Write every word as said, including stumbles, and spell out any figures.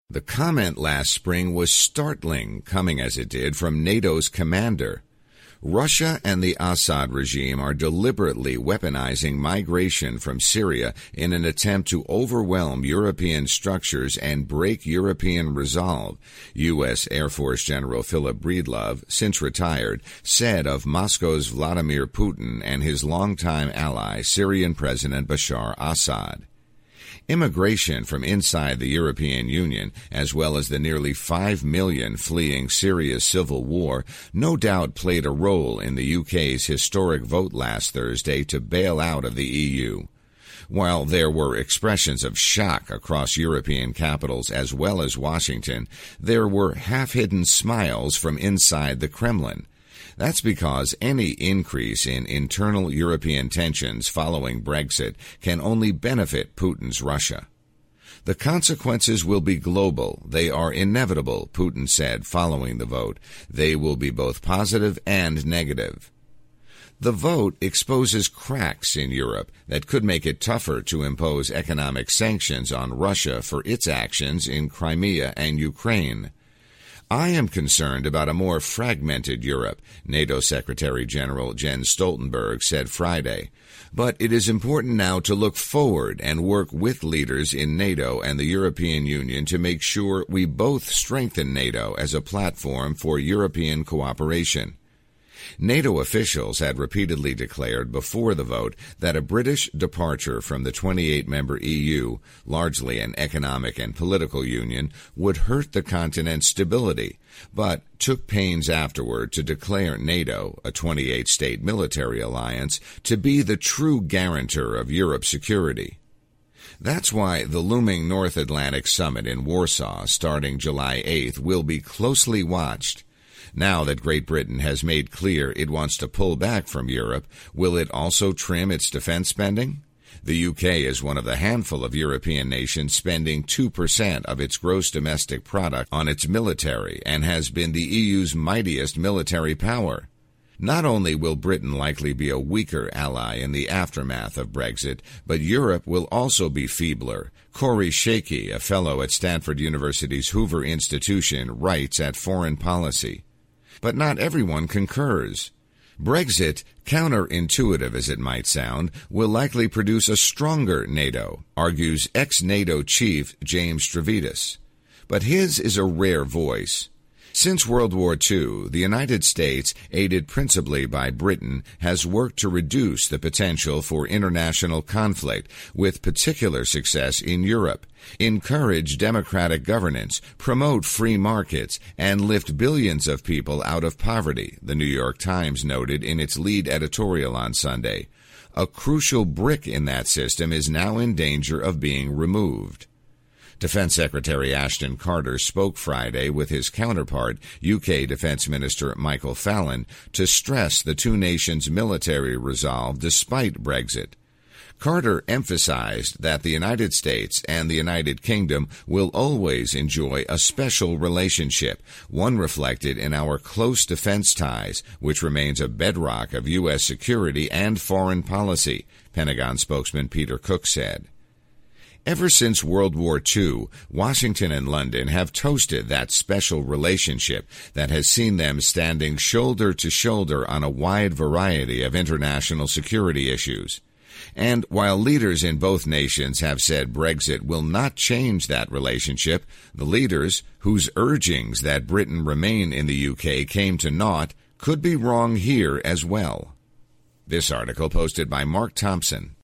The comment last spring was startling, coming as it did from NATO's commander. Russia and the Assad regime are deliberately weaponizing migration from Syria in an attempt to overwhelm European structures and break European resolve, U S Air Force General Philip Breedlove, since retired, said of Moscow's Vladimir Putin and his longtime ally, Syrian President Bashar Assad. Immigration from inside the European Union, as well as the nearly five million fleeing Syria's civil war, no doubt played a role in the U K's historic vote last Thursday to bail out of the E U. While there were expressions of shock across European capitals as well as Washington, there were half-hidden smiles from inside the Kremlin. That's because any increase in internal European tensions following Brexit can only benefit Putin's Russia. The consequences will be global. They are inevitable, Putin said following the vote. They will be both positive and negative. The vote exposes cracks in Europe that could make it tougher to impose economic sanctions on Russia for its actions in Crimea and Ukraine. I am concerned about a more fragmented Europe, NATO Secretary General Jens Stoltenberg said Friday. But it is important now to look forward and work with leaders in NATO and the European Union to make sure we both strengthen NATO as a platform for European cooperation. NATO officials had repeatedly declared before the vote that a British departure from the twenty-eight member E U, largely an economic and political union, would hurt the continent's stability, but took pains afterward to declare NATO, a twenty-eight state military alliance, to be the true guarantor of Europe's security. That's why the looming North Atlantic Summit in Warsaw, starting July eighth, will be closely watched. Now that Great Britain has made clear it wants to pull back from Europe, will it also trim its defense spending? The U K is one of the handful of European nations spending two percent of its gross domestic product on its military and has been the E U's mightiest military power. Not only will Britain likely be a weaker ally in the aftermath of Brexit, but Europe will also be feebler. Corey Shakey, a fellow at Stanford University's Hoover Institution, writes at Foreign Policy. But not everyone concurs. Brexit, counterintuitive as it might sound, will likely produce a stronger NATO, argues ex-NATO chief James Stavridis. But his is a rare voice. Since World War Two, the United States, aided principally by Britain, has worked to reduce the potential for international conflict, with particular success in Europe, encourage democratic governance, promote free markets, and lift billions of people out of poverty, the New York Times noted in its lead editorial on Sunday. A crucial brick in that system is now in danger of being removed. Defense Secretary Ashton Carter spoke Friday with his counterpart, U K Defense Minister Michael Fallon, to stress the two nations' military resolve despite Brexit. Carter emphasized that the United States and the United Kingdom will always enjoy a special relationship, one reflected in our close defense ties, which remains a bedrock of U S security and foreign policy, Pentagon spokesman Peter Cook said. Ever since World War Two, Washington and London have toasted that special relationship that has seen them standing shoulder to shoulder on a wide variety of international security issues. And while leaders in both nations have said Brexit will not change that relationship, the leaders, whose urgings that Britain remain in the U K came to naught, could be wrong here as well. This article posted by Mark Thompson.